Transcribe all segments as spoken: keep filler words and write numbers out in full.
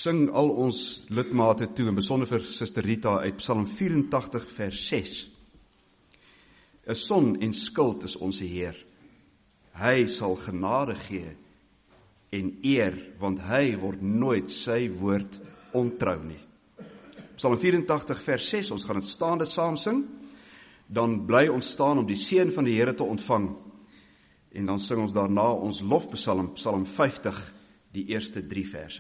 sing al ons lidmate toe, en besonder vir Suster Rita uit Psalm vyerentagtig vers ses. 'n Son en skild is ons Heer. Hy sal genade gee en eer, want hy word nooit sy woord ontrou nie. Psalm vyerentagtig vers ses, ons gaan dit staande saam sing, dan bly ons staan om die seën van die Here te ontvang, en dan sing ons daarna ons lofpsalm, Psalm vyftig, die eerste drie verse.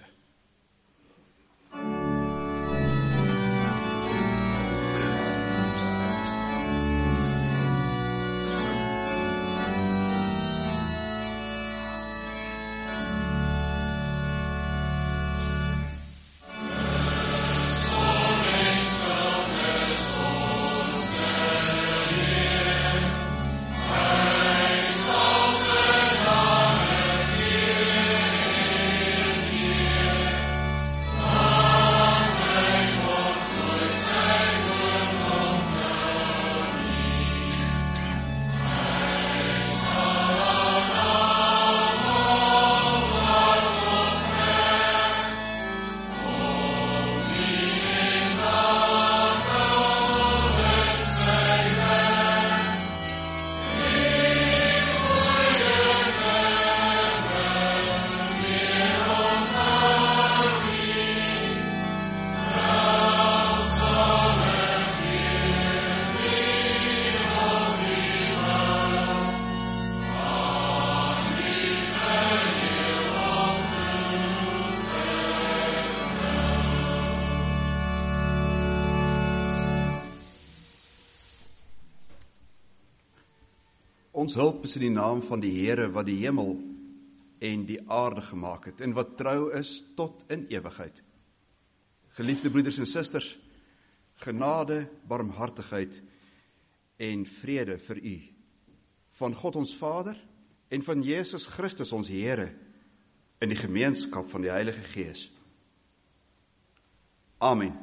Ons hulp is in die naam van die Here wat die hemel en die aarde gemaak het, en wat trou is tot in ewigheid. Geliefde broeders en susters, genade, barmhartigheid en vrede vir u, van God ons Vader en van Jesus Christus ons Here, in die gemeenskap van die Heilige Gees. Amen.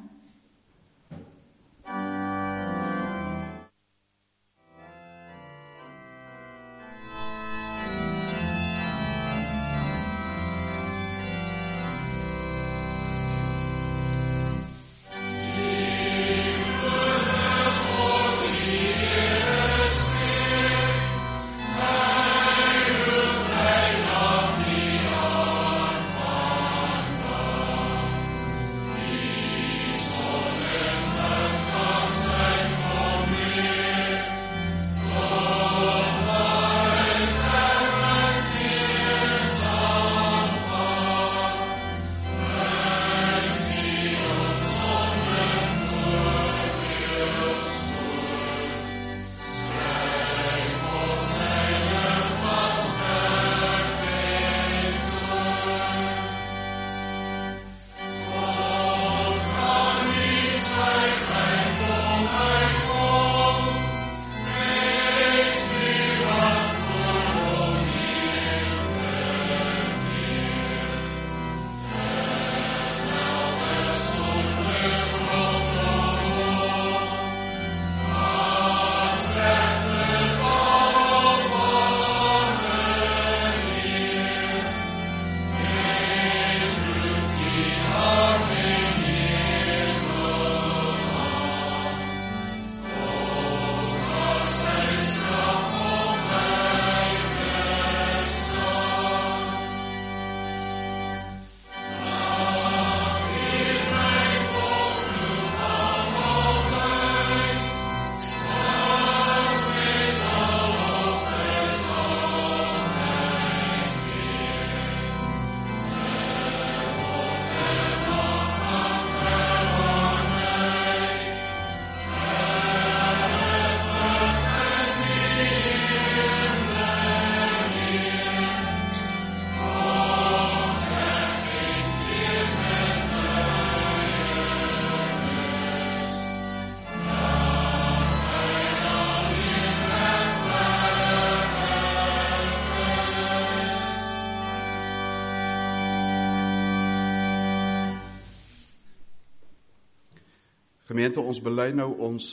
Gemeente, ons bely nou ons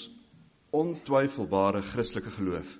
ontwyfelbare Christelike geloof.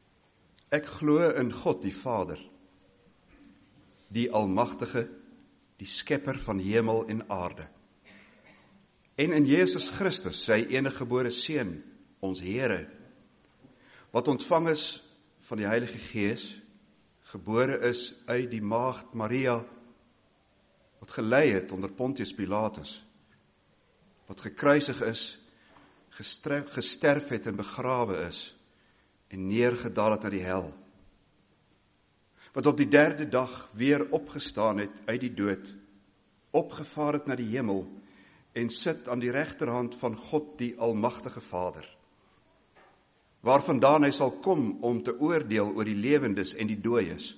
Ek glo in God die Vader, die Almagtige, die skepper van hemel en aarde. En in Jesus Christus, sy enige gebore seun, ons Here, wat ontvang is van die Heilige Gees, gebore is uit die maagd Maria, wat gelei het onder Pontius Pilatus, wat gekruisig is, gesterf, gesterf het en begrawe is, en neergedaal het na die hel, wat op die derde dag weer opgestaan het uit die dood, opgevaar het na die hemel, en sit aan die regterhand van God die Almagtige Vader, waarvandaan hy sal kom om te oordeel oor die lewendes en die dooies.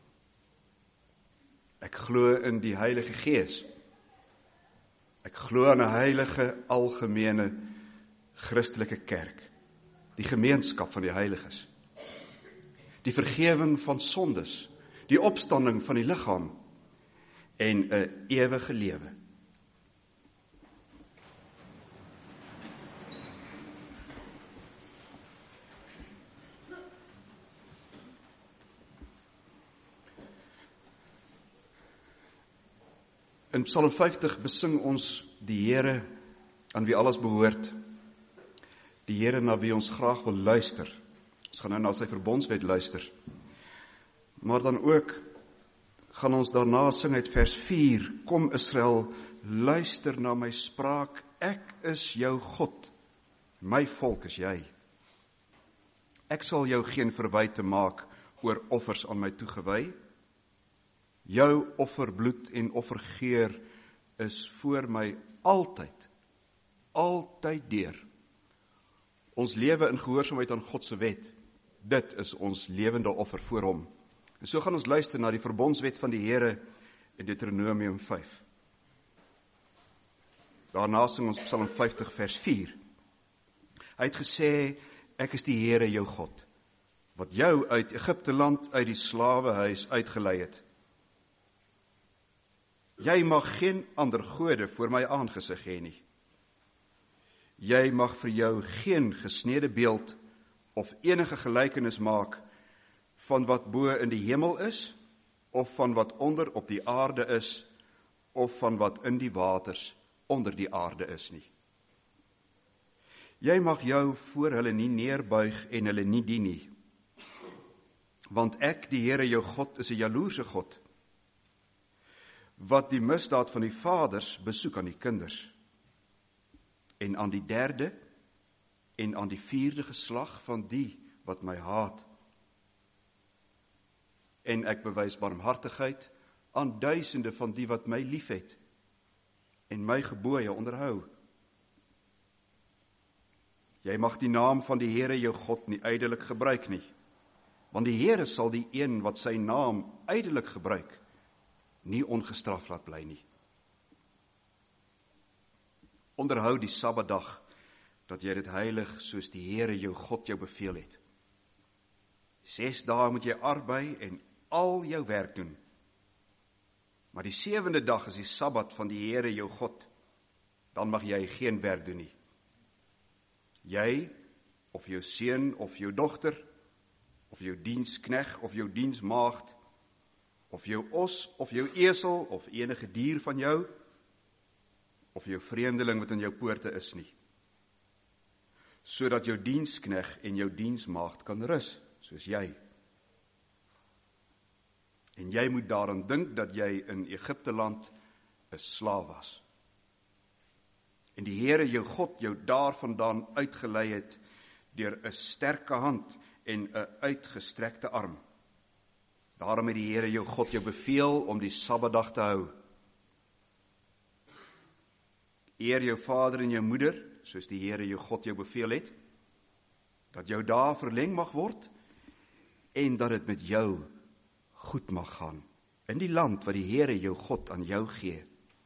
Ek glo in die Heilige Gees. Ek glo aan 'n heilige, algemene, Christelike kerk, die gemeenskap van die heiliges, die vergewing van sondes, die opstanding van die liggaam en 'n ewige lewe. In Psalm vyftig besing ons die Here aan wie alles behoort, die Here na wie ons graag wil luister. Ons gaan nou na sy verbondswet luister. Maar dan ook gaan ons daarna sing uit vers vier, kom Israel, luister na my spraak, ek is jou God, my volk is jy. Ek sal jou geen verwyte maak oor offers aan my toegewy. Jou offerbloed en offergeur is voor my altyd, altyd deur. Ons lewe in gehoorsaamheid aan God se wet, dit is ons lewende offer voor hom. En so gaan ons luister na die verbondswet van die Here in Deuteronomium vyf. Daarna sing ons Psalm vyftig vers vier. Hy het gesê, ek is die Here jou God, wat jou uit Egipte land, uit die slawehuis uitgelei het. Jy mag geen ander gode voor my aangesig hê nie. Jy mag vir jou geen gesnede beeld of enige gelykenis maak van wat bo in die hemel is, of van wat onder op die aarde is, of van wat in die waters onder die aarde is nie. Jy mag jou voor hulle nie neerbuig en hulle nie dien nie, want ek, die Here jou God, is 'n jaloerse God, wat die misdaad van die vaders besoek aan die kinders, en aan die derde en aan die vierde geslag van die wat my haat. En ek bewys barmhartigheid aan duisende van die wat my liefhet en my gebooie onderhou. Jy mag die naam van die Here jou God nie ydelik gebruik nie, want die Here sal die een wat sy naam ydelik gebruik, nie ongestraf laat bly nie. Onderhou die Sabbatdag, dat jy dit heilig soos die Here jou God jou beveel het. Ses dae moet jy arbei en al jou werk doen. Maar die sewende dag is die Sabbat van die Here jou God, dan mag jy geen werk doen nie. Jy, of jou seun, of jou dogter, of jou dienskneg, of jou diensmaagd, of jou os, of jou esel, of enige dier van jou, of jou vreemdeling wat in jou poorte is nie, sodat jou dienskneg en jou diensmaagd kan rus, soos jy. En jy moet daaraan dink dat jy in Egipte land 'n slaaf was. En die Here jou God jou daarvandaan uitgelei het deur 'n sterke hand en 'n uitgestrekte arm. Daarom het die Here jou God jou beveel om die Sabbatdag te hou. Eer jou vader en jou moeder, soos die Here jou God jou beveel het, dat jou dae verleng mag word en dat dit met jou goed mag gaan in die land wat die Here jou God aan jou gee.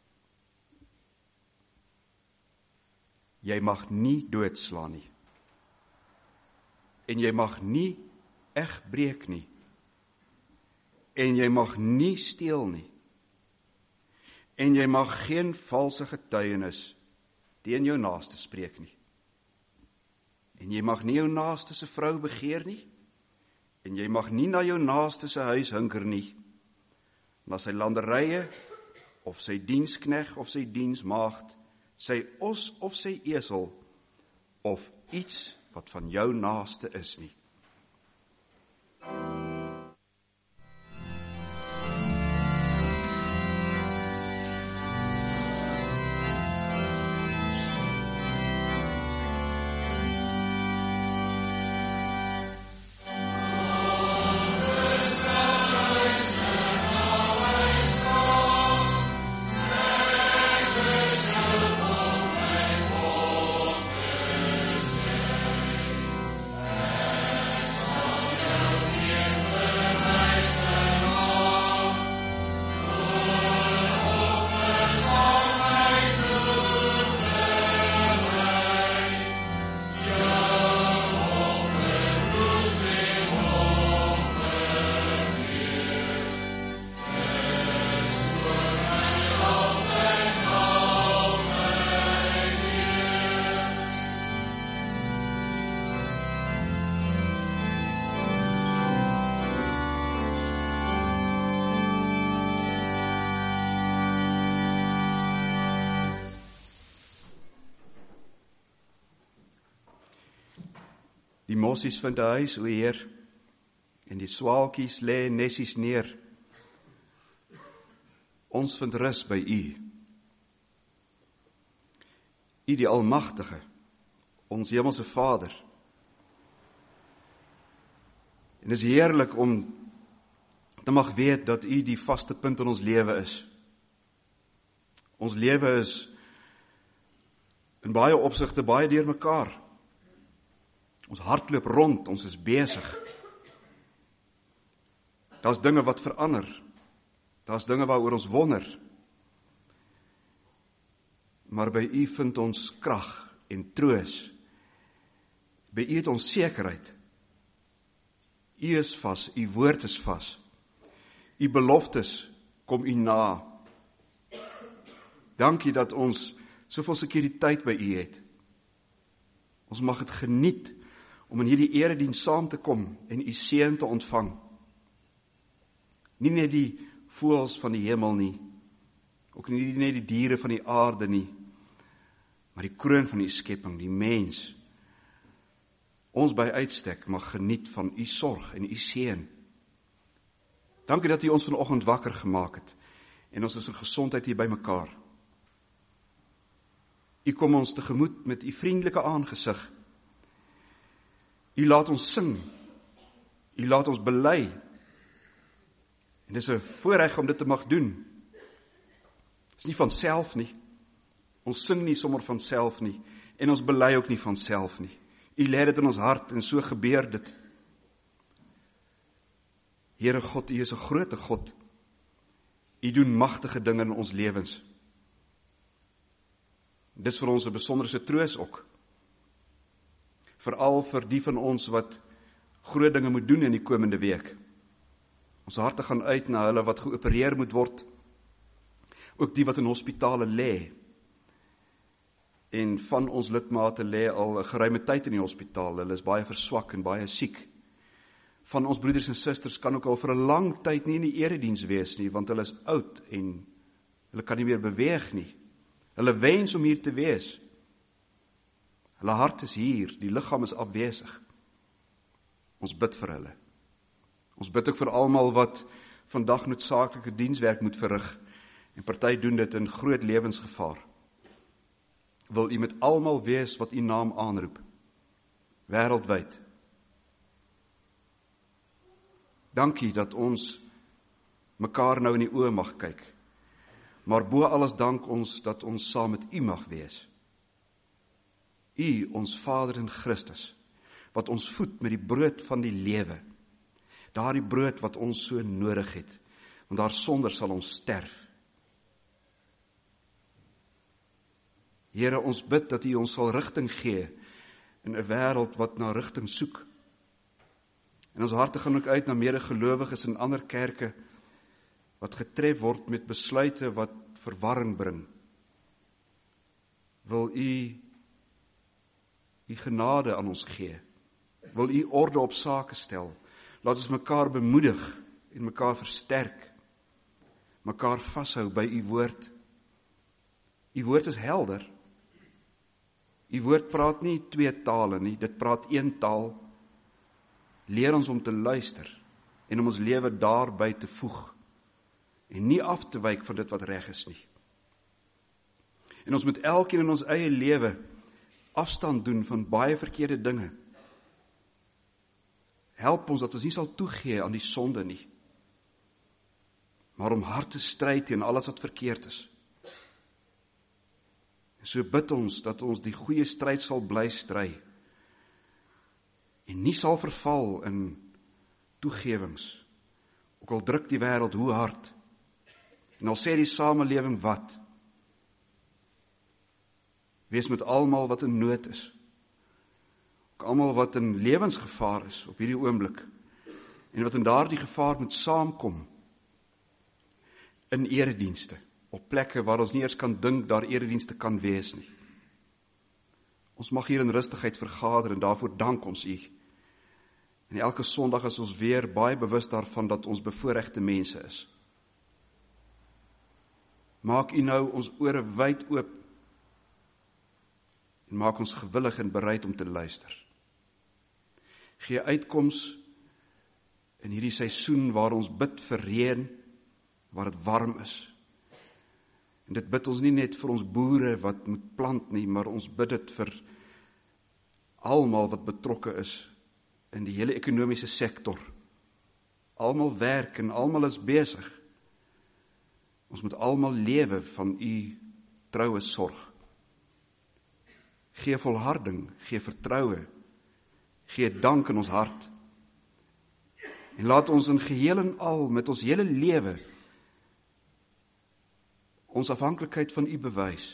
Jy mag nie doodslaan nie. En jy mag nie egbreek nie. En jy mag nie steel nie. En jy mag geen valse getuienis teen jou naaste spreek nie. En jy mag nie jou naaste se vrou begeer nie. En jy mag nie na jou naaste se huis hinker nie, na sy landerye of sy dienskneg of sy diensmaagd, sy os of sy esel, of iets wat van jou naaste is nie. Die mossies vind 'n huis, o Heer, en die swaalkies lê nessies neer. Ons vind rus by U. U die Almagtige, ons hemelse Vader. En dit is heerlik om te mag weet dat U die vaste punt in ons lewe is. Ons lewe is in baie opsigte baie deurmekaar. Ons hart loop rond, ons is besig. Daar's dinge wat verander. Daar's dinge waaroor ons wonder. Maar by U vind ons krag en troos. By U het ons sekerheid. U is vas, U woord is vas. U beloftes kom U na. Dankie dat ons soveel sekuriteit by U het. Ons mag dit geniet om in hierdie erediens saam te kom en U seën te ontvang. Nie net die voëls van die hemel nie, ook nie net die diere van die aarde nie, maar die kroon van U skepping, die mens. Ons by uitstek mag geniet van U sorg en U seën. Dankie dat U ons vanoggend wakker gemaak het en ons is in gesondheid hier by mekaar. U kom ons tegemoet met U vriendelike aangesig. U laat ons sing, U laat ons bely, en dit is 'n voorreg om dit te mag doen. Dit is nie van self nie, ons sing nie sommer van self nie, en ons bely ook nie van self nie. U lê dit in ons hart, en so gebeur dit. Here God, U is 'n groot God, U doen magtige dinge in ons lewens. Dit is vir ons 'n besonderse troos ook. Veral vir die van ons wat groot dinge moet doen in die komende week. Ons harte gaan uit na hulle wat geopereer moet word, ook die wat in hospitale lê. En van ons lidmate lê al 'n geruime tyd in die hospitaal, hulle is baie verswak en baie siek. Van ons broeders en susters kan ook al vir 'n lang tyd nie in die erediens wees nie, want hulle is oud en hulle kan nie meer beweeg nie. Hulle wens om hier te wees. Hulle hart is hier, die liggaam is afwesig. Ons bid vir hulle. Ons bid ook vir almal wat vandag noodsaaklike dienswerk moet verrig, en party doen dit in groot lewensgevaar. Wil U met almal wees wat U naam aanroep, wêreldwyd. Dankie dat ons mekaar nou in die oë mag kyk, maar bo alles dank ons dat ons saam met U mag wees. U, ons Vader in Christus, wat ons voed met die brood van die lewe, daardie brood wat ons so nodig het, want daarsonder sal ons sterf. Here, ons bid dat U ons sal rigting gee in 'n wêreld wat na rigting soek. En ons harte gaan ook uit na medegelowiges in ander kerke wat getref word met besluite wat verwarring bring. Wil U U genade aan ons gee? Wil U orde op sake stel? Laat ons mekaar bemoedig en mekaar versterk. mekaar vashou by u woord. U woord is helder. U woord praat nie twee tale nie, dit praat een taal. Leer ons om te luister en om ons lewe daarby te voeg en nie af te wyk van dit wat reg is nie. En ons moet elkeen in ons eie lewe afstand doen van baie verkeerde dinge. Help ons dat ons nie sal toegee aan die sonde nie, maar om hard te stry teen alles wat verkeerd is. En so bid ons dat ons die goeie stryd sal bly stry en nie sal verval in toegewings, ook al druk die wêreld hoe hard, en al sê die samelewing wat. Wees met almal wat in nood is, ook almal wat in lewensgevaar is op hierdie oomblik, en wat in daardie gevaar moet saamkom in eredienste, op plekke waar ons nie eers kan dink daar eredienste kan wees nie. Ons mag hier in rustigheid vergader en daarvoor dank ons u. En elke Sondag is ons weer baie bewus daarvan dat ons bevoorregte mense is. Maak u nou ons ore wyd oop en maak ons gewillig en bereid om te luister. Gee uitkoms in hierdie seisoen waar ons bid vir reën, waar het warm is. En dit bid ons nie net vir ons boere wat moet plant nie, maar ons bid dit vir almal wat betrokke is in die hele ekonomiese sektor. Almal werk en almal is besig. Ons moet almal lewe van u troue sorg. Gee volharding, gee vertroue, gee dank in ons hart. En laat ons in geheel en al met ons hele lewe ons afhanklikheid van u bewys.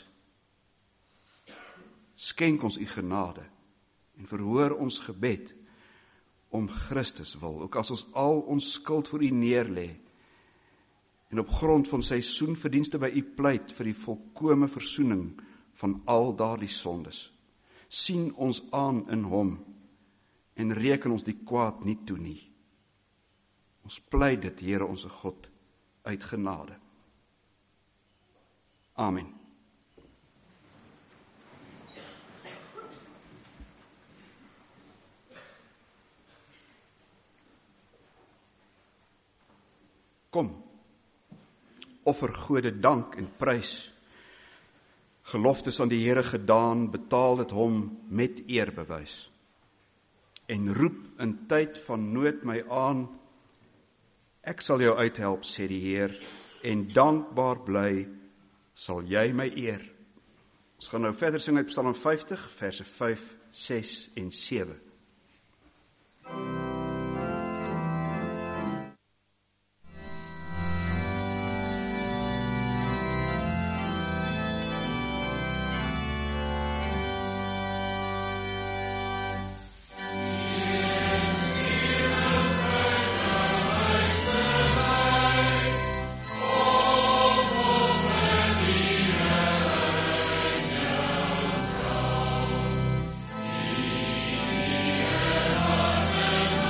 Skenk ons u genade en verhoor ons gebed om Christus wil, ook as ons al ons skuld voor u neerlê en op grond van sy soenverdienste by u pleit vir die volkome versoening van al daardie sondes. Sien ons aan in hom en reken ons die kwaad nie toe nie. Ons pleit dit, Here onze God, uit genade. Amen. Kom, offer Gode dank en prys. Geloftes aan die Here gedaan, betaal dit hom met eerbewys. En roep in tyd van nood my aan, ek sal jou uithelp, sê die Heer, en dankbaar bly sal jy my eer. Ons gaan nou verder sing uit Psalm vyftig, verse vyf, ses en sewe. Amen.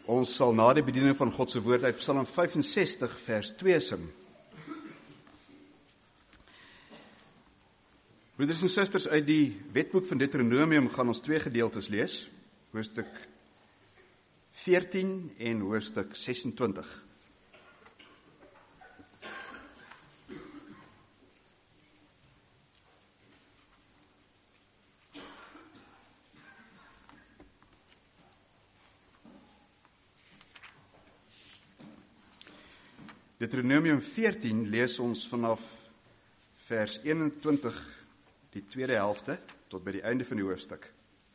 Ons sal na die bediening van God se woord uit Psalm vyfensestig vers twee sing. Broeders en susters, uit die wetboek van Deuteronomium gaan ons twee gedeeltes lees, hoofstuk veertien en hoofstuk sesentwintig. Deuteronomium veertien lees ons vanaf vers eenentwintig, die tweede helfte, tot by die einde van die hoofstuk.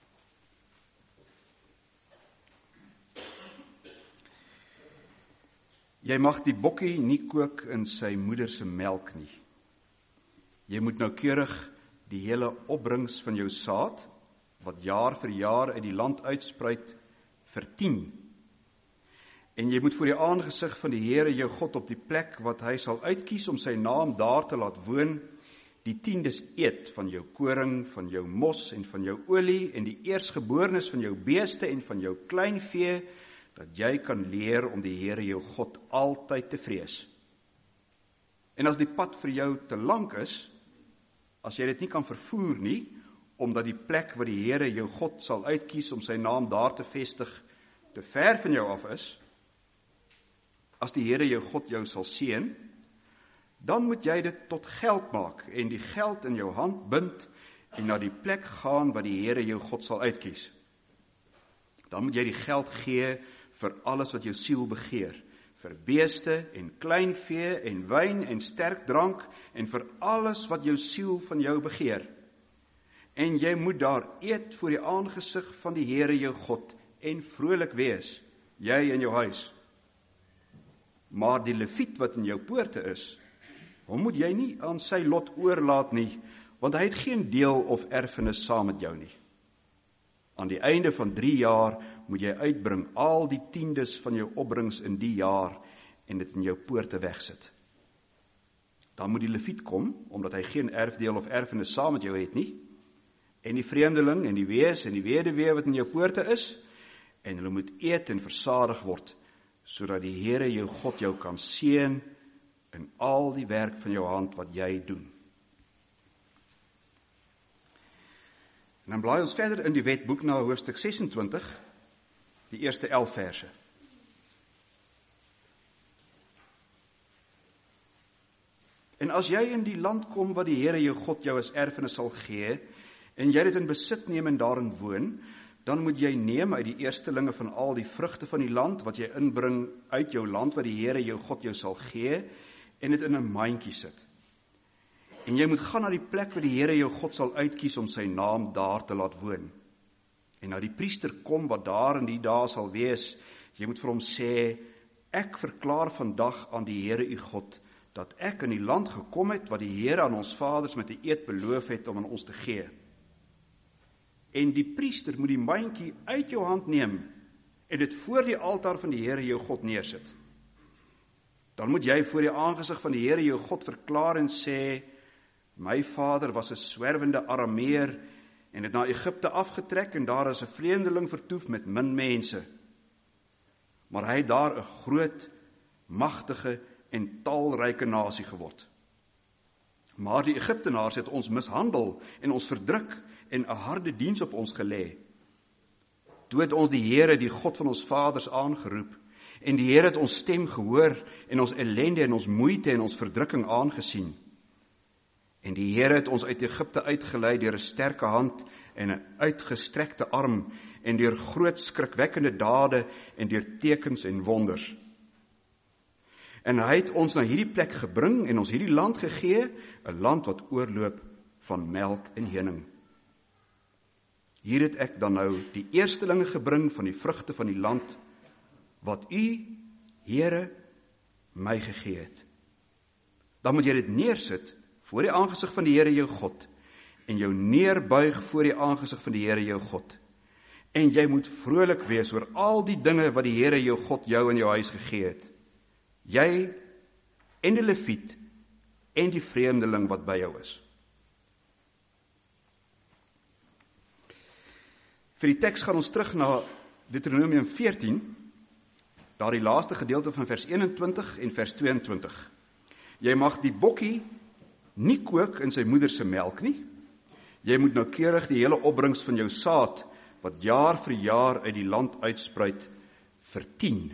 Jy mag die bokkie nie kook in sy moeder se melk nie. Jy moet noukeurig die hele opbrengs van jou saad, wat jaar vir jaar uit die land uitspruit, vertien. En jy moet voor die aangesig van die Here jou God op die plek wat hy sal uitkies om sy naam daar te laat woon, die tiendes eet van jou koring, van jou mos en van jou olie en die eersgeborenes van jou beeste en van jou kleinvee, dat jy kan leer om die Here jou God altyd te vrees. En as die pad vir jou te lank is, as jy dit nie kan vervoer nie, omdat die plek wat die Here jou God sal uitkies om sy naam daar te vestig, te ver van jou af is, as die Here jou God jou sal seën, dan moet jy dit tot geld maak en die geld in jou hand bind en na die plek gaan wat die Here jou God sal uitkies. Dan moet jy die geld gee vir alles wat jou siel begeer, vir beeste en kleinvee en wyn en sterk drank en vir alles wat jou siel van jou begeer. En jy moet daar eet voor die aangesig van die Here jou God en vrolik wees, jy en jou huis. Maar die leviet wat in jou poorte is, hom moet jy nie aan sy lot oorlaat nie, want hy het geen deel of erfenis saam met jou nie. Aan die einde van drie jaar moet jy uitbring al die tiendes van jou opbrengs in die jaar en dit in jou poorte wegsit. Dan moet die leviet kom, omdat hy geen erfdeel of erfenis saam met jou het nie, en die vreemdeling en die wees en die weduwee wat in jou poorte is, en hulle moet eet en versadig word, sodat die Here jou God jou kan seën in al die werk van jou hand wat jy doen. En dan blaai ons verder in die wetboek na hoofstuk sesentwintig, die eerste elf verse. En as jy in die land kom wat die Here jou God jou as erfenis sal gee, en jy dit in besit neem en daarin woon, dan moet jy neem uit die eerstelinge van al die vrugte van die land, wat jy inbring uit jou land, wat die Here jou God jou sal gee, en dit in 'n mandjie sit. En jy moet gaan na die plek waar die Here jou God sal uitkies om sy naam daar te laat woon. En na die priester kom wat daar in die dae sal wees, jy moet vir hom sê, ek verklaar vandag aan die Here u God, dat ek in die land gekom het, wat die Here aan ons vaders met 'n eed beloof het om aan ons te gee. En die priester moet die mandjie uit jou hand neem en dit voor die altaar van die Here jou God neersit. Dan moet jy voor die aangesig van die Here jou God verklaar en sê, my vader was 'n swerwende Arameer en het na Egipte afgetrek en daar as 'n vreemdeling vertoef met min mense. Maar hy het daar 'n groot, magtige en talryke nasie geword. Maar die Egiptenaars het ons mishandel en ons verdruk en 'n harde diens op ons gelê. Toe het ons die Here, die God van ons vaders, aangeroep, en die Here het ons stem gehoor, en ons ellende en ons moeite en ons verdrukking aangesien. En die Here het ons uit Egipte uitgelei deur 'n sterke hand en 'n uitgestrekte arm, en deur groot skrikwekkende dade en deur tekens en wonders. En hy het ons na hierdie plek gebring en ons hierdie land gegee, 'n land wat oorloop van melk en honing. Hier het ek dan nou die eerstelinge gebring van die vrugte van die land, wat u, Here, my gegee het. Dan moet jy dit neersit voor die aangesig van die Here jou God, en jou neerbuig voor die aangesig van die Here jou God. En jy moet vrolik wees oor al die dinge wat die Here jou God jou in jou huis gegee het. Jy en die leviet en die vreemdeling wat by jou is. Vir die teks gaan ons terug na Deuteronomium veertien Daar die laaste gedeelte van vers eenentwintig en vers tweeëntwintig. Jy mag die bokkie nie kook in sy moeder se melk nie. Jy moet noukeurig die hele opbrengs van jou saad, wat jaar vir jaar uit die land uitspruit, vertien.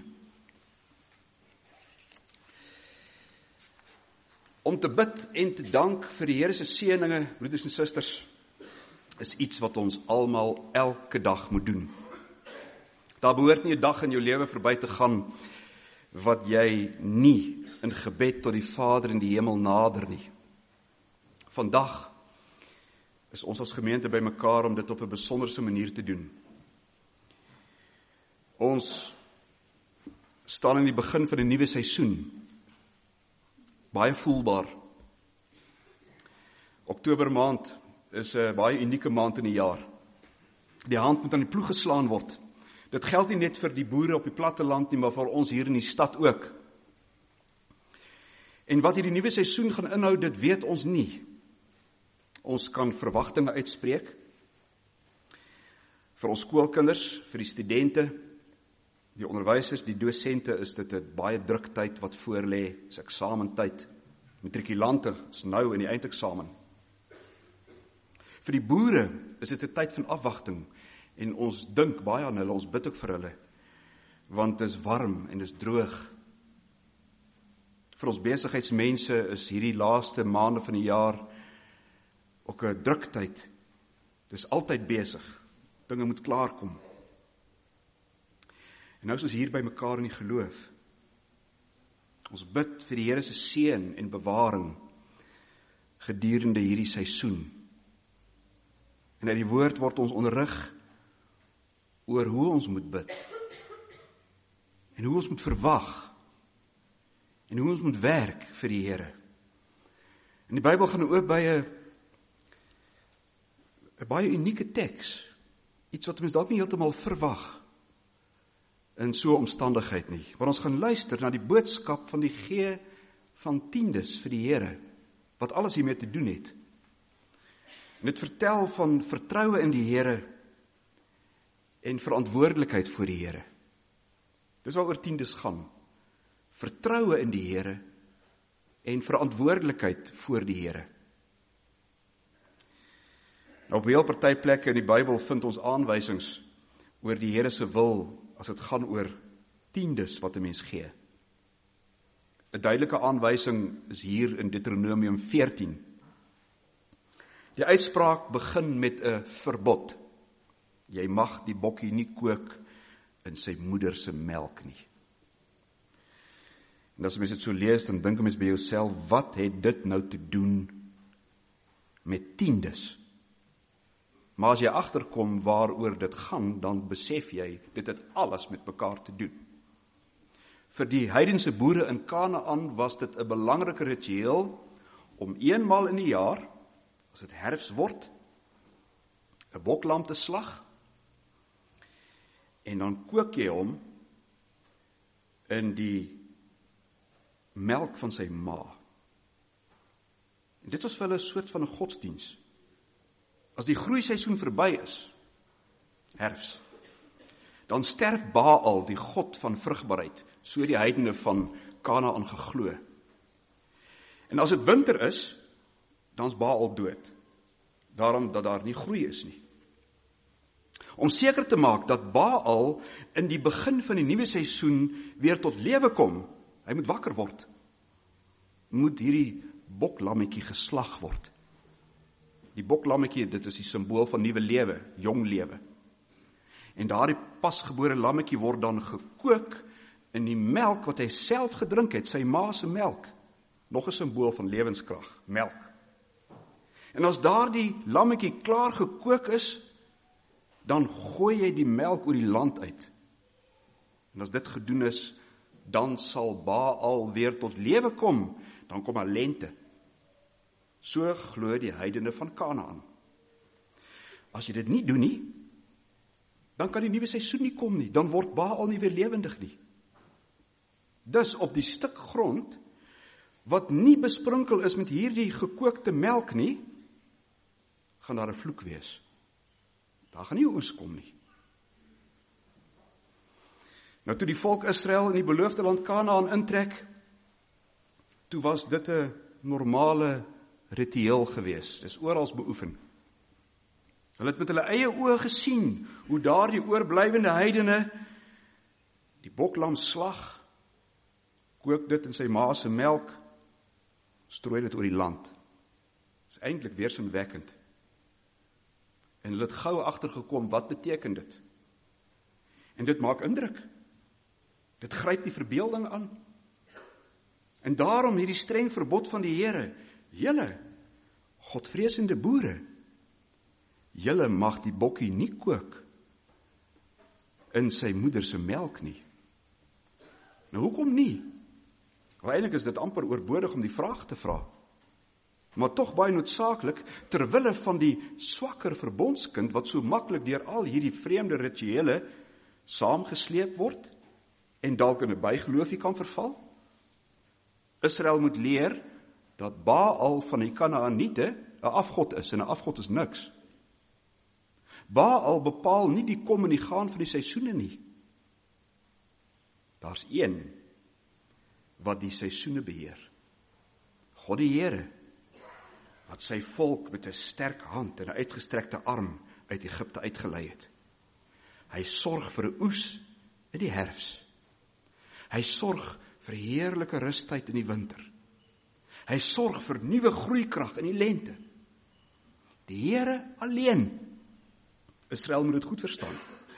Om te bid en te dank vir die Here se seëninge, broeders en susters, is iets wat ons almal elke dag moet doen. Daar behoort nie 'n dag in jou lewe verby te gaan wat jy nie in gebed tot die Vader in die hemel nader nie. Vandag is ons as gemeente bymekaar om dit op 'n besonderse manier te doen. Ons staan in die begin van 'n nuwe seisoen. Baie voelbaar. Oktober maand is 'n baie unieke maand in die jaar. Die hand moet aan die ploeg geslaan word. Dit geld nie net vir die boere op die platteland nie, maar vir ons hier in die stad ook. En wat hierdie nuwe seisoen gaan inhou, dit weet ons nie. Ons kan verwagtinge uitspreek. Vir ons skoolkinders, vir die studente, die onderwysers, die dosente, is dit 'n baie druk tyd wat voorlê, is eksamentyd. Matrikulante is nou in die eindeksamen. Vir die boere is dit 'n tyd van afwagting, en ons dink baie aan hulle, ons bid ook vir hulle, want dit is warm en dit is droog. Vir ons besigheidsmense is hierdie laaste maande van die jaar ook 'n druktyd. Dit is altyd besig, dinge moet klaarkom. En nou is ons hier by mekaar in die geloof. Ons bid vir die Here se seën en bewaring gedurende hierdie seisoen. En uit die woord word ons onderrig oor hoe ons moet bid. En hoe ons moet verwag. En hoe ons moet werk vir die Here. En die Bybel gaan ook by 'n 'n baie unieke teks. Iets wat mens dalk nie heeltemal verwag in so 'n omstandigheid nie. Maar ons gaan luister na die boodskap van die gee van tiendes vir die Here, wat alles hiermee te doen het. En dit vertel van vertroue in die Here en verantwoordelikheid voor die Here. Dis waaroor tiendes gaan. Vertroue in die Here en verantwoordelikheid voor die Here. Nou, op heel party plekke in die Bybel vind ons aanwysings oor die Here se wil as dit gaan oor tiendes wat 'n mens gee. 'n Duidelike aanwysing is hier in Deuteronomium veertien. Die uitspraak begin met 'n verbod. Jy mag die bokkie nie kook in sy moeder se melk nie. En as mens dit so lees, dan dink mens by jouself, wat het dit nou te doen met tiendes? Maar as jy agterkom waaroor dit gaan, dan besef jy, dit het alles met mekaar te doen. Vir die heidense boere in Kanaan was dit 'n belangrike ritueel om eenmaal in die jaar, as dit herfs word, 'n boklam te slag, en dan kook jy hom in die melk van sy ma. En dit was vir hulle 'n soort van 'n godsdiens. As die groeiseisoen verby is, herfs, dan sterf Baal, die god van vrugbaarheid, so die heidene van Kanaan geglo. En as dit winter is, dan is Baal dood. Daarom dat daar nie groei is nie. Om seker te maak dat Baal in die begin van die nuwe seisoen weer tot lewe kom, hy moet wakker word, moet hierdie boklammetjie geslag word. Die boklammetjie, dit is die simbool van nuwe lewe, jong lewe. En daardie pasgebore lammetjie word dan gekook in die melk wat hy self gedrink het, sy ma se melk. Nog 'n simbool van lewenskrag, melk. En as daardie lammetjie klaar gekook is, dan gooi jy die melk oor die land uit. En as dit gedoen is, dan sal Baal weer tot lewe kom, dan kom 'n lente. So glo die heidene van Kanaan. As jy dit nie doen nie, dan kan die nuwe seisoen nie kom nie, dan word Baal nie weer lewendig nie. Dus op die stuk grond, wat nie besprinkel is met hierdie gekookte melk nie, gaan daar 'n vloek wees. Daar gaan nie oes kom nie. Nou toe die volk Israel in die beloofde land Kanaan intrek, toe was dit 'n normale ritueel gewees. Dis oral beoefen. Hulle het met hulle eie oë gesien hoe daardie oorblywende heidene die boklam slag, kook dit in sy ma se melk, strooi dit oor die land. Dis eintlik weersinwekkend. En hulle het gou agtergekom, wat beteken dit? En dit maak indruk. Dit gryp die verbeelding aan. En daarom hierdie streng verbod van die Here, julle, godvreesende boere, julle mag die bokkie nie kook in sy moeder se melk nie. Nou hoekom nie? Wel eintlik is dit amper oorbodig om die vraag te vra. Maar tog baie noodsaaklik, terwille van die swakker verbondskind, wat so maklik deur al hierdie vreemde rituele saamgesleep word, en dalk in 'n bygeloofie kan verval. Israel moet leer, dat Baal van die Kanaaniete 'n afgod is, en 'n afgod is niks. Baal bepaal nie die kom en die gaan van die seisoene nie. Daar's een wat die seisoene beheer. God die Here, wat sy volk met 'n sterk hand en 'n uitgestrekte arm uit Egipte uitgelei het. Hy sorg vir 'n oes in die herfs. Hy sorg vir heerlike rustyd in die winter. Hy sorg vir nuwe groeikrag in die lente. Die Here alleen. Israel moet dit goed verstaan.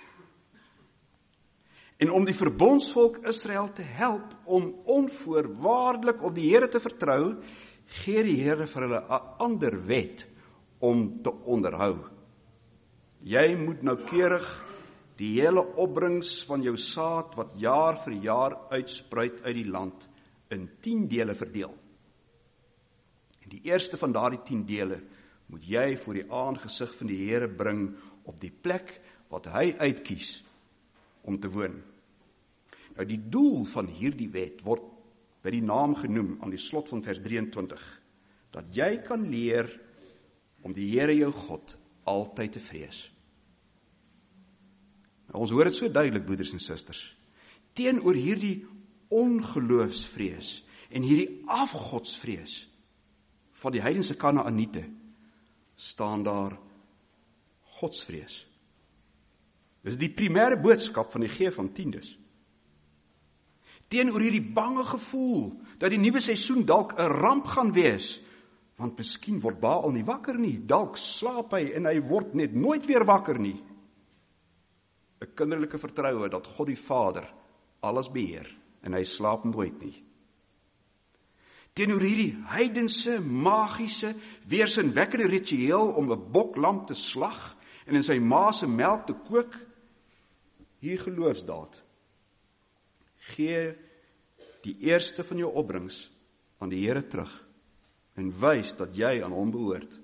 En om die verbondsvolk Israel te help om onvoorwaardelik op die Here te vertrou, gee die Here vir hulle 'n ander wet om te onderhou. Jy moet noukeurig die hele opbrengs van jou saad wat jaar vir jaar uitspruit uit die land in tien dele verdeel. En die eerste van daardie tien dele moet jy voor die aangesig van die Here bring op die plek wat hy uitkies om te woon. Nou die doel van hierdie wet word by die naam genoem aan die slot van vers drieëntwintig, dat jy kan leer om die Here jou God altyd te vrees. Nou, ons hoor dit so duidelik, broeders en susters, teenoor hierdie ongeloofsvrees en hierdie afgodsvrees van die heidense Kanaaniete staan daar godsvrees. Dis die primêre boodskap van die gee van tiendes. Teenoor hierdie bange gevoel dat die nuwe seisoen dalk 'n ramp gaan wees, want miskien word Baal nie wakker nie, dalk slaap hy en hy word net nooit weer wakker nie. 'n Kinderlike vertroue dat God die Vader alles beheer en hy slaap nooit nie. Teenoor hierdie heidense, magiese, weersinwekkende ritueel om 'n boklam te slag en in sy ma se melk te kook, hier geloofsdaad. Gee die eerste van jou opbrengs aan die Here terug en wys dat jy aan hom behoort.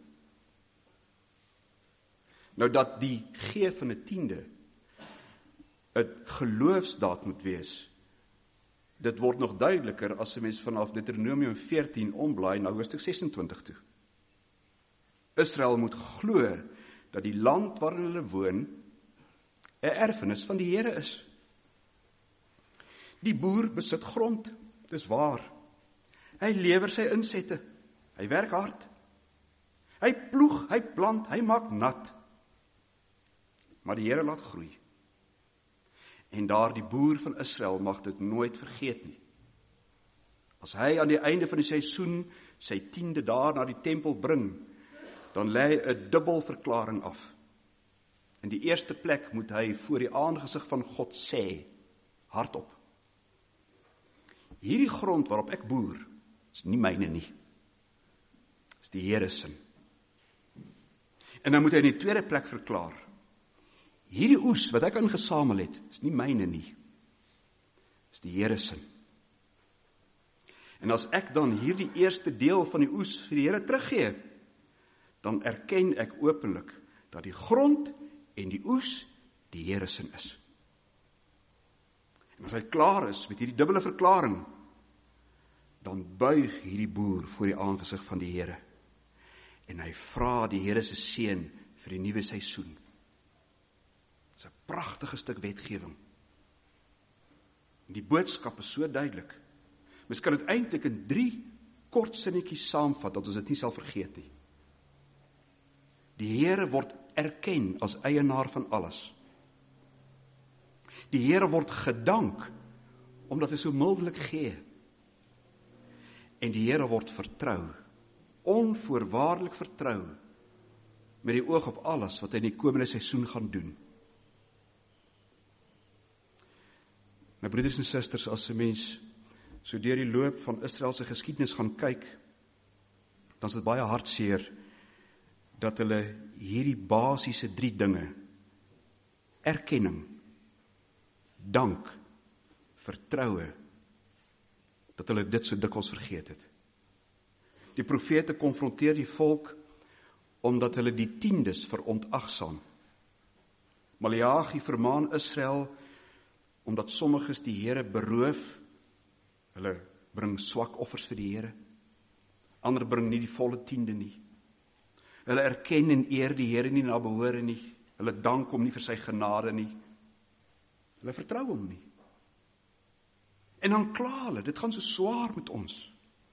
Nou dat die gee van 'n tiende 'n geloofsdaad moet wees, dit word nog duideliker as 'n mens vanaf Deuteronomium veertien omblaai na hoofstuk sesentwintig toe. Israel moet glo dat die land waarin hulle woon 'n erfenis van die Here is. Die boer besit grond, dis waar. Hy lewer sy insette, hy werk hard. Hy ploeg, hy plant, hy maak nat. Maar die Here laat groei. En daar die boer van Israel mag dit nooit vergeet nie. As hy aan die einde van die seisoen sy tiende daar na die tempel bring, dan lê hy 'n dubbel verklaring af. In die eerste plek moet hy voor die aangesig van God sê, hardop: hierdie grond waarop ek boer, is nie myne nie. Is die Here se. En dan moet hy in die tweede plek verklaar: hierdie oes wat ek ingesamel het, is nie myne nie. Is die Here se. En as ek dan hierdie eerste deel van die oes vir die Here teruggee, dan erken ek openlik dat die grond en die oes die Here se is. En as hy klaar is met hierdie dubbele verklaring, dan buig hierdie boer voor die aangesig van die Here. En hy vra die Here se seën vir die nuwe seisoen. Dit is 'n pragtige stuk wetgewing. Die boodskap is so duidelik. Mens kan dit eintlik in drie kort sinnetjies saamvat, dat ons dit nie sal vergeet nie. Die Here word erken as eienaar van alles. Die Here word gedank, omdat hy so mildelik gee. En die Here word vertrou, onvoorwaardelik vertrou, met die oog op alles wat hy in die komende seisoen gaan doen. My broeders en susters, as 'n mens so deur die loop van Israel se geskiedenis gaan kyk, dan is dit baie hartseer dat hulle hierdie basiese drie dinge, erkenning, dank, vertroue, dat hulle dit so dikwels vergeet het. Die profete konfronteer die volk omdat hulle die tiendes verontagsaam. Maleagi vermaan Israel omdat sommiges die Here beroof, hulle bring swak offers vir die Here, ander bring nie die volle tiende nie. Hulle erken en eer die Here nie na behore nie, hulle dank hom nie vir sy genade nie, hulle vertrou hom nie. En dan kla hulle, dit gaan so swaar met ons.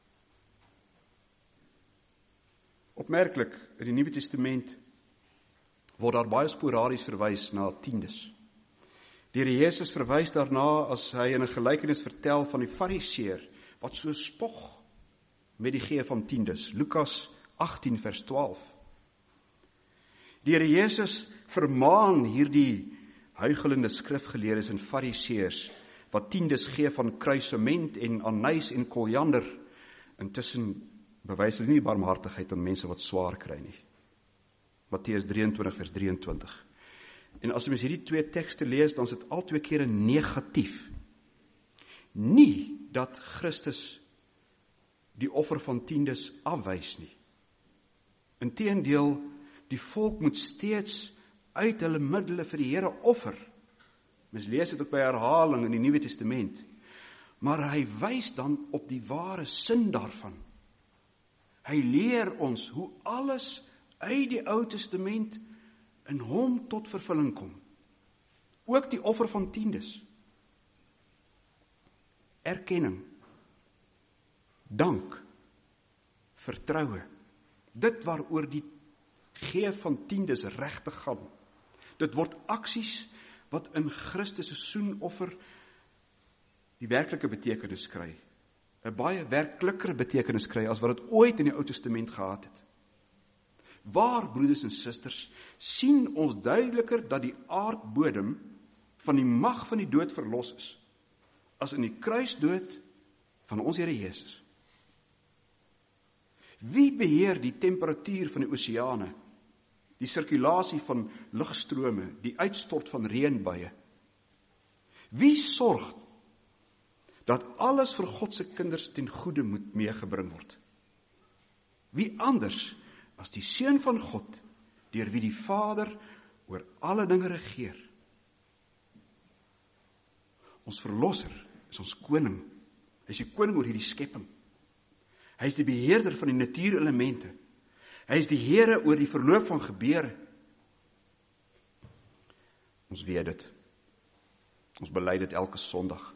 Opmerklik, in die Nuwe Testament word daar baie sporadies verwys na tiendes. Die Here Jesus verwys daarna as hy in 'n gelykenis vertel van die fariseer, wat so spog met die gee van tiendes. Lukas agtien vers twaalf. Die Here Jesus vermaan hierdie huigelende skrifgeleerdes en fariseërs, wat tiendes gee van kruisement en anys en koljander, intussen bewys hulle nie barmhartigheid aan mense wat swaar kry nie. Matteus drieëntwintig vers drieëntwintig. En as ons hierdie twee tekste lees, dan is dit al twee kere negatief. Nie dat Christus die offer van tiendes afwys nie. Inteendeel, die volk moet steeds uit hulle middele vir die Here offer. Mens lees dit ook by herhaling in die Nuwe Testament. Maar hy wys dan op die ware sin daarvan. Hy leer ons hoe alles uit die Ou Testament in hom tot vervulling kom. Ook die offer van tiendes. Erkenning, dank, vertroue. Dit waaroor die gee van tiendes regtig gaan. Dit word aksies wat in Christus se soenoffer die werklike betekenis kry. 'n baie werkliker betekenis kry as wat dit ooit in die Ou Testament gehad het. Waar, broeders en susters, sien ons duideliker dat die aardbodem van die mag van die dood verlos is, as in die kruisdood van ons Here Jesus. Wie beheer die temperatuur van die oseane, die sirkulasie van lugstrome, die uitstort van reënbuie? Wie sorg dat alles vir God se kinders ten goeie moet meegebring word? Wie anders as die Seun van God, deur wie die Vader oor alle dinge regeer? Ons verlosser is ons koning. Hy is die koning oor hierdie skepping. Hy is die beheerder van die natuurelemente. Hy is die Here oor die verloop van gebeure. Ons weet dit. Ons bely dit elke Sondag.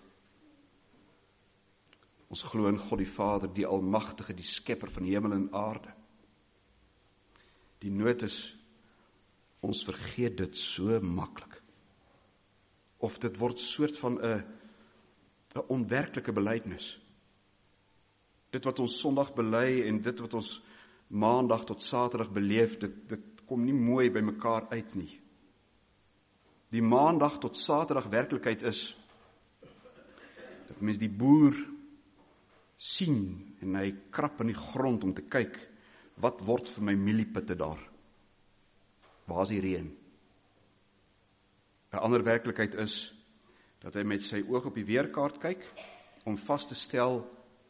Ons glo in God die Vader, die Almagtige, die Skepper van hemel en aarde. Die nood is, ons vergeet dit so maklik. Of dit word soort van 'n 'n onwerklike belydenis. Dit wat ons Sondag bely en dit wat ons Maandag tot Saterdag beleef, dit, dit kom nie mooi by mekaar uit nie. Die Maandag tot Saterdag werklikheid is, dat mens die boer sien en hy krap in die grond om te kyk, wat word vir my mieliepitte daar? Waar is die reën? 'n ander werklikheid is, dat hy met sy oog op die weerkaart kyk, om vas te stel,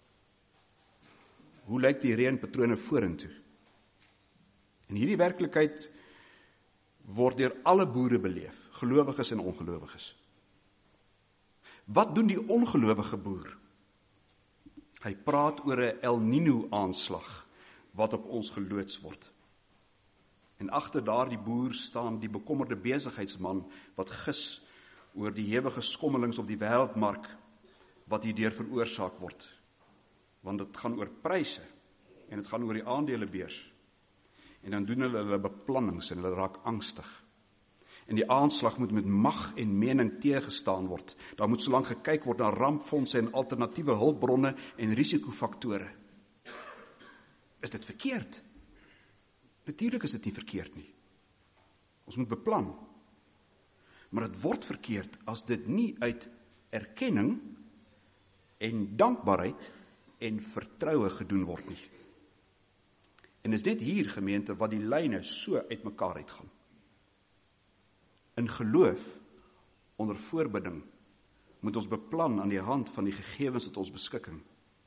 hoe lyk die reënpatrone vorentoe? En hierdie werklikheid word deur alle boere beleef, gelowiges en ongelowiges. Wat doen die ongelowige boer? Hy praat oor 'n El Nino aanslag, wat op ons geloods word. En agter daardie boer staan die bekommerde besigheidsman, wat gis oor die hewige skommelings op die wêreldmark wat hierdeur veroorsaak word. Want dit gaan oor pryse, en dit gaan oor die aandelebeurs. En dan doen hulle hulle beplannings, en hulle raak angstig. En die aanslag moet met mag en mening teëgestaan word. Daar moet solank gekyk word na rampfondse en alternatiewe hulpbronne en risikofaktore. Is dit verkeerd? Natuurlijk is dit nie verkeerd nie. Ons moet beplan. Maar dit word verkeerd as dit nie uit erkenning en dankbaarheid en vertroue gedoen word nie. En is net hier, gemeente, wat die lyne so uit mekaar uitgaan. In geloof, onder voorbidding, moet ons beplan aan die hand van die gegevens tot ons beskikking.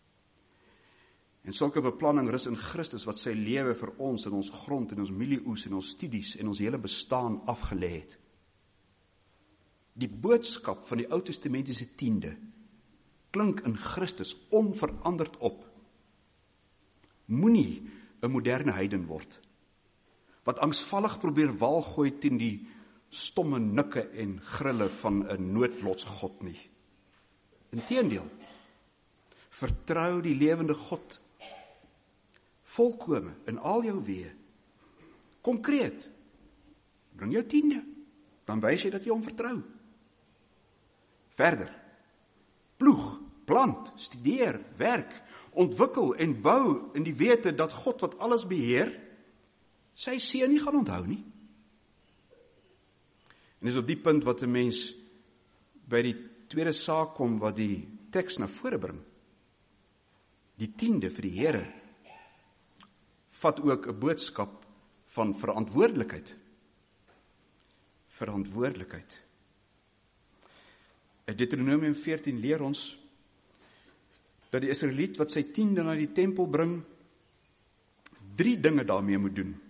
En sulke beplanning rus in Christus wat sy lewe vir ons en ons grond en ons mielieoes en ons studies en ons hele bestaan afgelê het. Die boodskap van die Ou Testamentiese tiende klink in Christus onveranderd op. Moenie 'n moderne heiden word, wat angsvallig probeer walgooi teen die stomme nikke en grille van 'n noodlotsgod nie. Inteendeel, vertrou die lewende God, volkome in al jou weë, konkreet, bring jou tiende, dan wys jy dat jy hom vertrou. Verder, ploeg, plant, studeer, werk, ontwikkel en bou in die wete dat God wat alles beheer, sy seën nie gaan onthou nie. En dis op die punt wat 'n mens by die tweede saak kom wat die teks na vore bring. Die tiende vir die Here vat ook 'n boodskap van verantwoordelikheid. Verantwoordelikheid. In Deuteronomium veertien leer ons dat die Israeliet wat sy tiende na die tempel bring, drie dinge daarmee moet doen.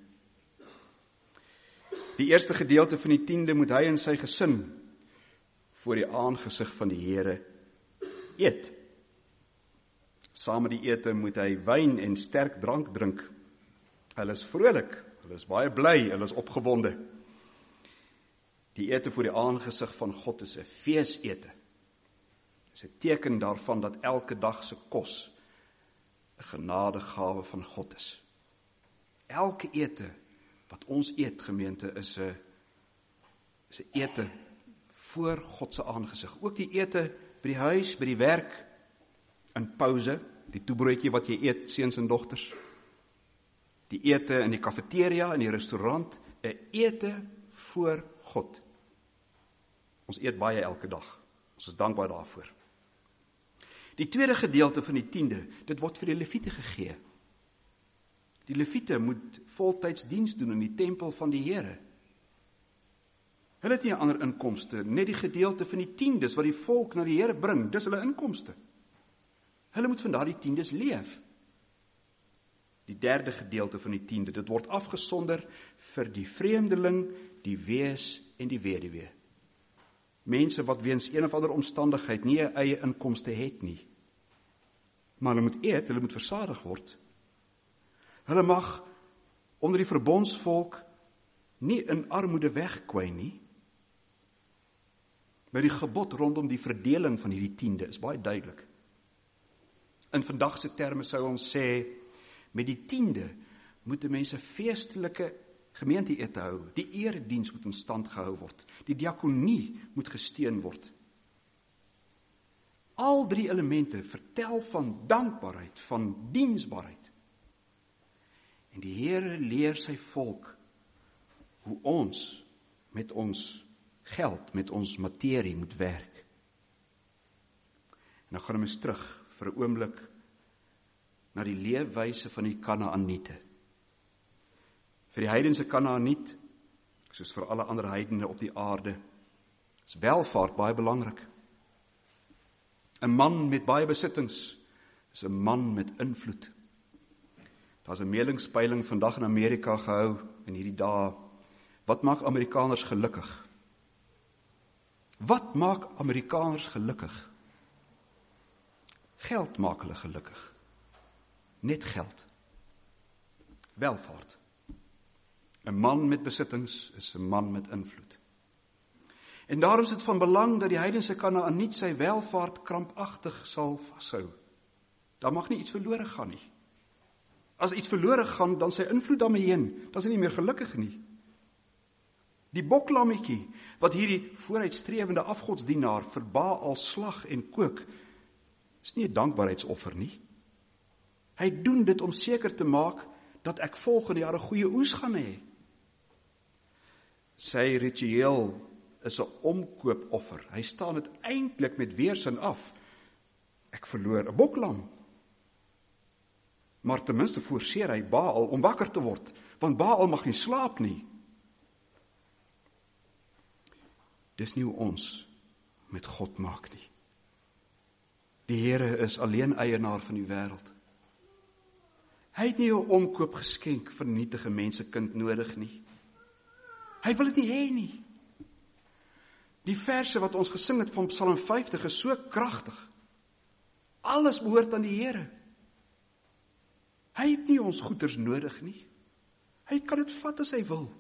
Die eerste gedeelte van die tiende moet hy en sy gesin voor die aangesig van die Here eet. Saam met die ete moet hy wyn en sterk drank drink. Hulle is vrolik, hulle is baie bly, hulle is opgewonde. Die ete voor die aangesig van God is 'n feesete. Dit is 'n teken daarvan dat elke dag se kos 'n genadegawe van God is. Elke ete wat ons eet, gemeente, is 'n is 'n ete voor God se aangesig. Ook die ete by die huis, by die werk, in pause, die toebroodjie wat jy eet, seuns en dogters. Die ete in die kafeteria, in die restaurant, 'n ete voor God. Ons eet baie elke dag. Ons is dankbaar daarvoor. Die tweede gedeelte van die tiende, dit word vir die Lewiete gegee. Die Lewiete moet voltyds diens doen in die tempel van die Here. Hulle het nie 'n ander inkomste, net die gedeelte van die tiendes wat die volk na die Here bring, dis hulle inkomste. Hulle moet van daardie tiendes leef. Die derde gedeelte van die tiende, dit word afgesonder vir die vreemdeling, die wees en die weduwee. Mense wat weens een of ander omstandigheid nie 'n eie inkomste het nie. Maar hulle moet eet, hulle moet versadig word. Hulle mag onder die verbondsvolk nie in armoede wegkwyn nie. Maar die gebod rondom die verdeling van hierdie tiende is baie duidelik. In vandag se terme sou ons sê, met die tiende moet mense feestelike gemeenteete hou. Die erediens moet in stand gehou word. Die diakonie moet gesteun word. Al drie elemente vertel van dankbaarheid, van diensbaarheid. En die Here leer sy volk hoe ons met ons geld, met ons materie moet werk. En dan gaan ons terug vir 'n oomblik na die leefwyse van die Kanaaniete. Vir die heidense Kanaaniet, soos vir alle ander heidene op die aarde, is welvaart baie belangrik. 'n Man met baie besittings is 'n man met invloed. Daar's 'n meelingspeiling vandag in Amerika gehou in hierdie dae. Wat maak Amerikaners gelukkig? Wat maak Amerikaners gelukkig? Geld maak hulle gelukkig. Net geld. Welvaart. 'n Man met besittings is 'n man met invloed. En daarom is dit van belang dat die heidense Kanaaniet sy welvaart krampagtig sal vashou. Daar mag nie iets verlore gaan nie. As iets verlore gaan, dan sy invloed daarmee heen, dan is hy nie meer gelukkig nie. Die boklammetjie, wat hierdie vooruitstrewende afgodsdienaar vir Baal slag en kook, is nie 'n dankbaarheidsoffer nie. Hy doen dit om seker te maak dat ek volgende jaar 'n goeie oes gaan hê. Sy ritueel is 'n omkoopoffer. Hy staan dit eintlik met weersin af. Ek verloor 'n boklam. Maar ten minste forceer hy Baal om wakker te word, want Baal mag nie slaap nie. Dis nie hoe ons met God maak nie. Die Here is alleen eienaar van die wêreld. Hy het nie 'n omkoopgeskenk vir 'n nietige mensekind nodig nie. Hy wil dit nie hê nie. Die verse wat ons gesing het van Psalm vyftig is so kragtig. Alles behoort aan die Here. Hy het nie ons goeders nodig nie. Hy kan dit vat as hy wil.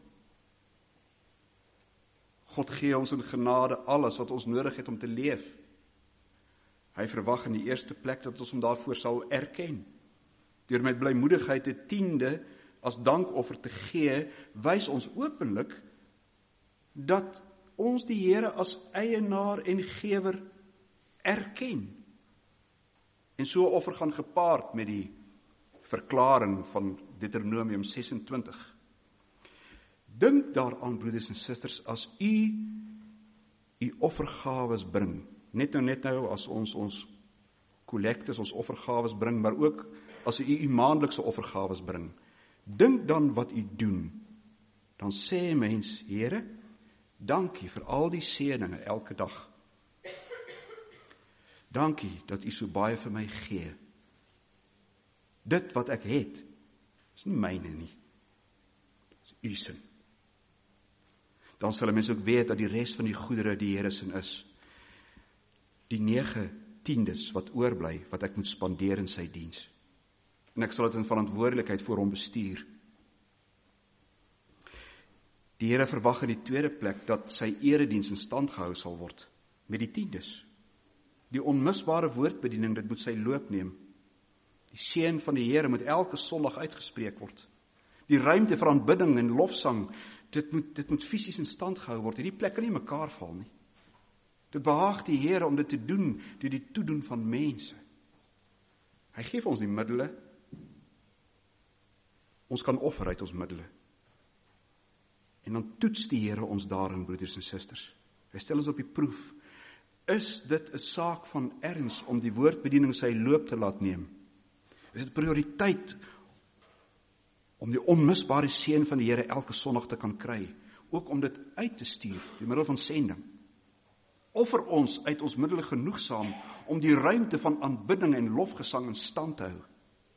God gee ons in genade alles wat ons nodig het om te leef. Hy verwag in die eerste plek dat ons hom daarvoor sal erken. Deur met blymoedigheid 'n tiende as dankoffer te gee, wys ons openlik dat ons die Here as eienaar en gewer erken. En so 'n offer gaan gepaard met die verklaring van Deuteronomium ses en twintig. Dink daaraan, broeders en susters, as u u offergawes bring, net nou net nou as ons ons kollektes, ons offergawes bring, maar ook as u u maandelikse offergawes bring, dink dan wat u doen. Dan sê mens, Here, dankie vir al die seëninge elke dag. Dankie dat u so baie vir my gee. Dit wat ek het, is nie myne nie. Dit is u sin. Dan sal 'n mens ook weet dat die res van die goedere die Here se is. Die nege tiendes wat oorbly, wat ek moet spandeer in sy diens. En ek sal dit in verantwoordelikheid voor hom bestuur. Die Here verwag in die tweede plek dat sy erediens in stand gehou sal word met die tiendes. Die onmisbare woordbediening, dit moet sy loop neem. Die seën van die Here moet elke Sondag uitgespreek word. Die ruimte vir aanbidding en lofsang, dit moet, dit moet fisies in stand gehou word. Hierdie plek kan nie mekaar val nie. Dit behaag die Here om dit te doen deur die toedoen van mense. Hy gee vir ons die middele. Ons kan offer uit ons middele. En dan toets die Here ons daarin, broeders en susters. Hy stel ons op die proef. Is dit 'n saak van erns om die woordbediening sy loop te laat neem? Is dit prioriteit om die onmisbare seën van die Here elke Sondag te kan kry, ook om dit uit te stuur deur middel van sending? Offer ons uit ons middele genoegsaam om die ruimte van aanbidding en lofgesang in stand te hou?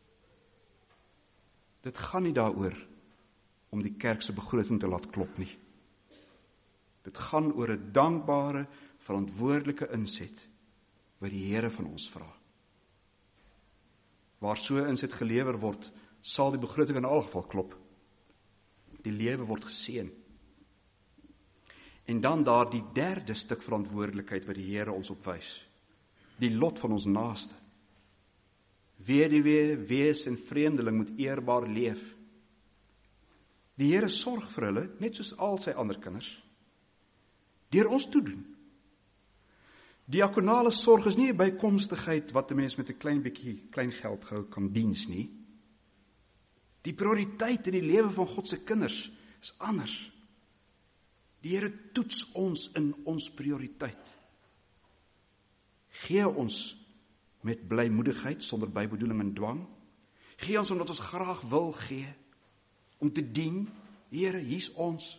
Dit gaan nie daaroor om die kerk se begroting te laat klop nie. Dit gaan oor 'n dankbare, verantwoordelike inset wat die Here van ons vra. Waar so inset gelewer word, sal die begroting in alle geval klop. Die lewe word geseën. En dan daar die derde stuk verantwoordelikheid wat die Here ons opwys. Die lot van ons naaste. Weduwee, wees en vreemdeling moet eerbaar leef. Die Here sorg vir hulle, net soos al sy ander kinders. Deur ons toedoen. Diakonale sorg is nie 'n bykomstigheid wat 'n mens met 'n klein bietjie klein geld gehou kan diens nie. Die prioriteit in die lewe van God se kinders is anders. Die Here toets ons in ons prioriteit. Gee ons met blymoedigheid sonder bybedoeling en dwang. Gee ons omdat ons graag wil gee om te dien. Here, hier's ons.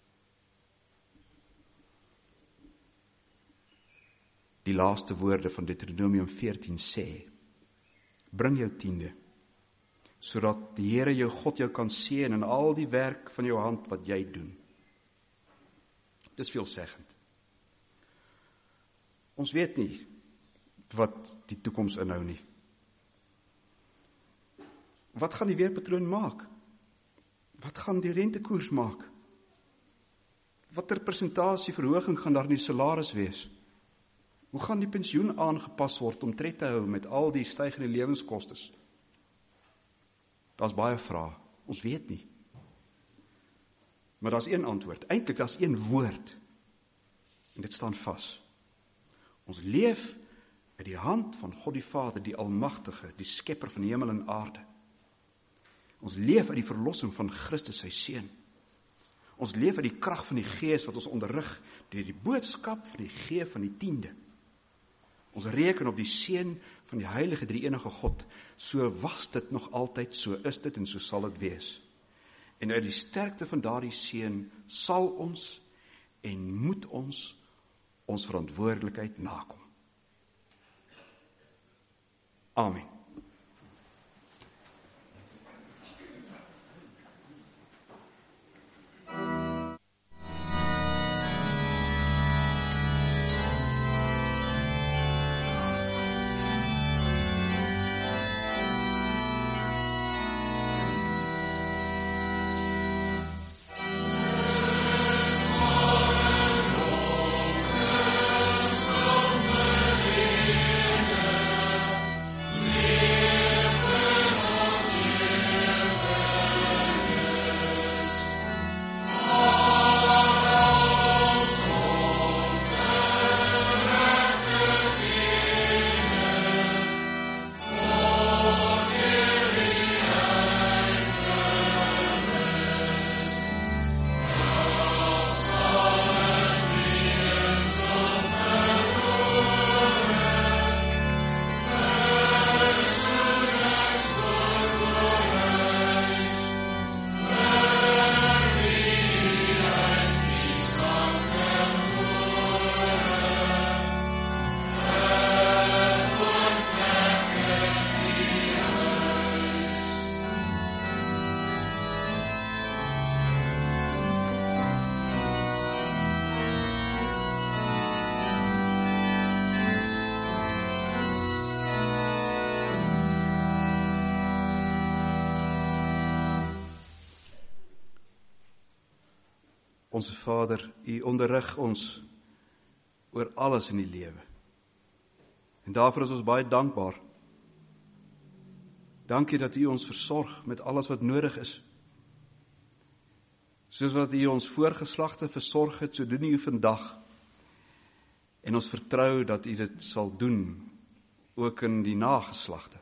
Die laaste woorde van Deuteronomium veertien sê: bring jou tiende, sodat die Here jou God jou kan seën in al die werk van jou hand wat jy doen. Dis veelzeggend. Ons weet nie wat die toekoms inhou nie. Wat gaan die weerpatroon maak? Wat gaan die rentekoers maak? Watter persentasie verhoging gaan daar in die salaris wees? Hoe gaan die pensioen aangepas word om tred te hou met al die stygende lewenskostes? Daar's baie vrae, ons weet nie. Maar daar's een antwoord, eintlik daar's een woord, en dit staan vas. Ons leef uit die hand van God die Vader, die Almagtige, die Skepper van hemel en aarde. Ons leef uit die verlossing van Christus, sy Seun. Ons leef uit die krag van die Gees wat ons onderrig deur die boodskap van die gee van die tiende. Ons reken op die Seun van die Heilige Drie-enige God. So was dit nog altyd, so is dit en so sal dit wees. En uit die sterkte van daardie Seun sal ons en moet ons ons verantwoordelikheid nakom. Amen. Onse Vader, U onderrig ons oor alles in die lewe. En daarvoor is ons baie dankbaar. Dankie dat U ons versorg met alles wat nodig is. Soos wat U ons voorgeslagte versorg het, so doen U vandag. En ons vertrou dat U dit sal doen, ook in die nageslagte.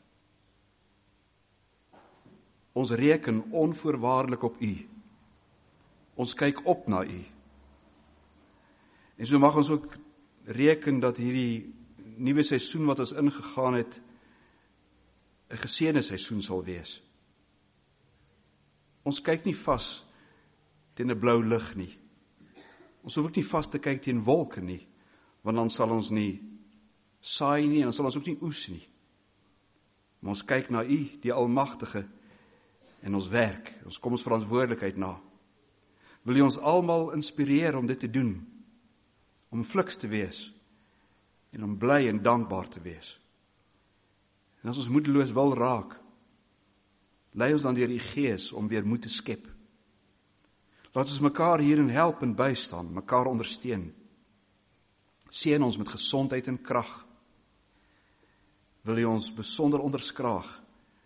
Ons reken onvoorwaardelik op U. Ons kyk op na U. En so mag ons ook reken dat hierdie nuwe seisoen wat ons ingegaan het, 'n geseënde seisoen sal wees. Ons kyk nie vas teen 'n blou lug nie. Ons hoef ook nie vas te kyk teen wolke nie, want dan sal ons nie saai nie en dan sal ons ook nie oes nie. Maar ons kyk na U, die Almagtige, en ons werk. Ons kom ons verantwoordelikheid na. Wil U ons almal inspireer om dit te doen, om fliks te wees, en om bly en dankbaar te wees. En as ons moedeloos wil raak, lei ons dan deur U Gees om weer moed te skep. Laat ons mekaar hierin help en bystaan, mekaar ondersteun. Seën ons met gesondheid en krag. Wil U ons besonder onderskraag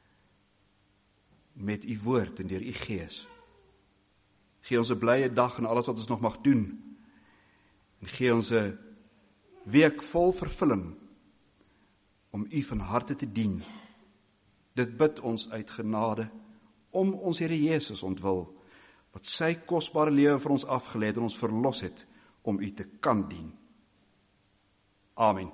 met U woord en deur U Gees. Gee ons 'n blye dag in alles wat ons nog mag doen. En gee ons 'n week vol vervulling om U van harte te dien. Dit bid ons uit genade om ons Here Jesus ontwil, wat sy kosbare lewe vir ons afgelê het en ons verlos het om U te kan dien. Amen.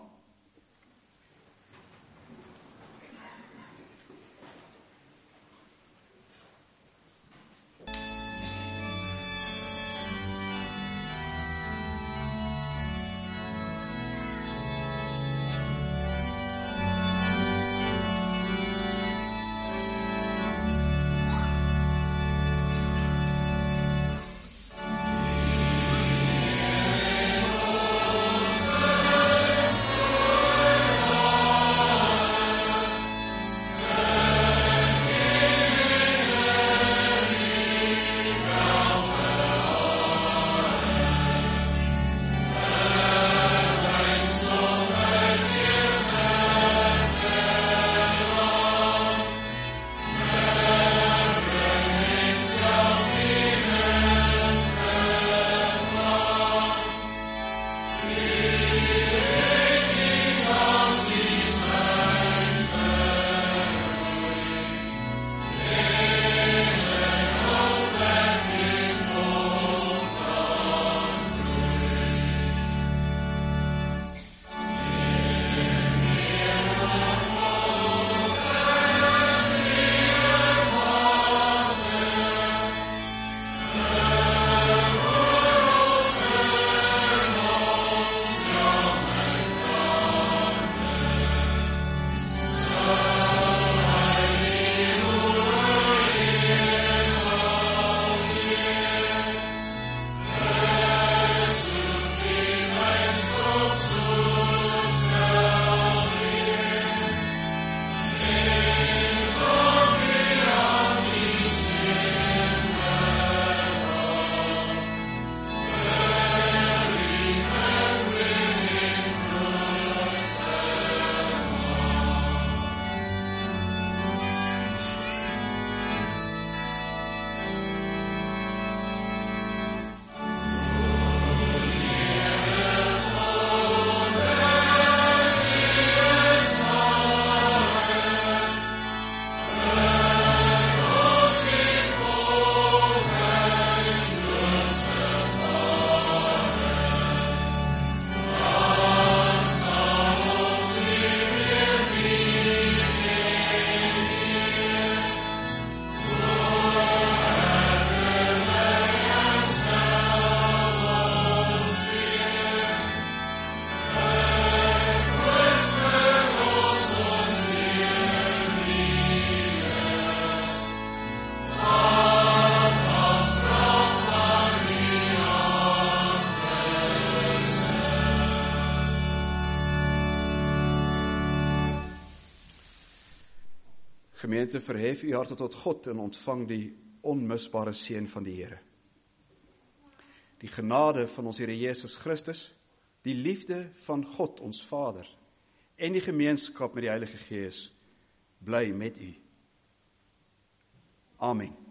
Gemeente, verhef u harte tot God en ontvang die onmisbare seën van die Here. Die genade van ons Here Jesus Christus, die liefde van God ons Vader en die gemeenskap met die Heilige Gees bly met u. Amen.